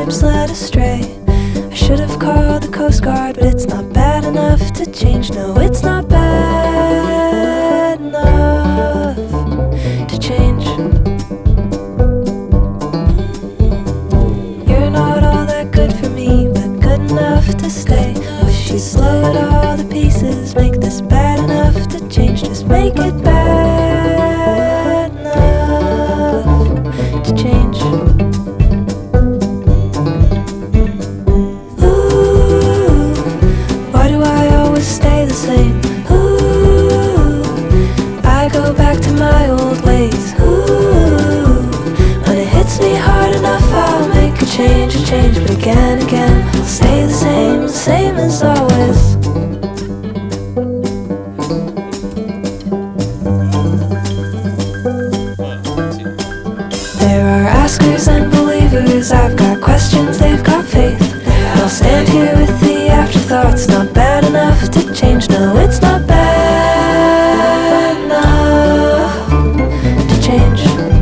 ships led astray. I should have called the Coast Guard, but it's not bad enough to change. No, it's not bad enough to change. You're not all that good for me, but good enough to stay. Wish you'd slow it all to pieces, make this bad enough to change. Just make it bad enough to change. Ooh, why do I always stay the same? Ooh, I go back to my old ways. Ooh, when it hits me hard enough, I'll make a change, but again, I'll stay the same as always. There are askers and believers, I've got questions, they've got faith. I'll stand here with the afterthoughts, not bad enough to change. No, it's not bad enough to change.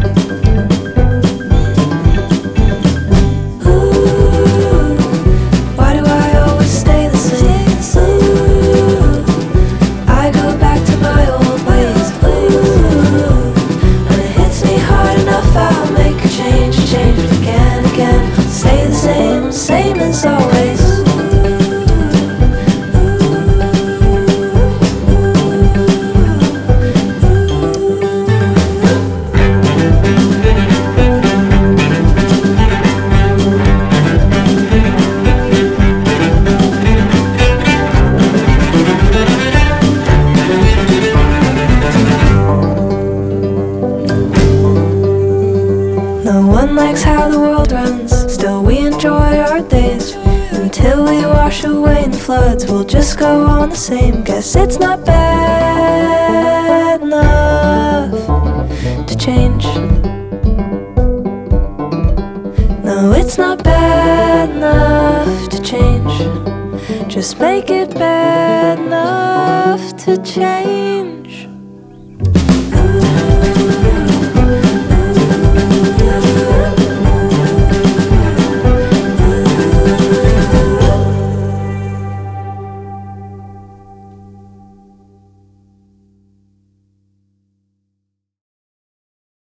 Ooh, why do I always stay the same? Ooh, I go back to my old ways. Ooh, when it hits me hard enough, I'll make a change, but again, I'll stay the same as always. No one likes how the world runs, still we enjoy our days. Until we wash away in floods, we'll just go on the same. Guess it's not bad enough to change. No, it's not bad enough to change. Just make it bad enough to change.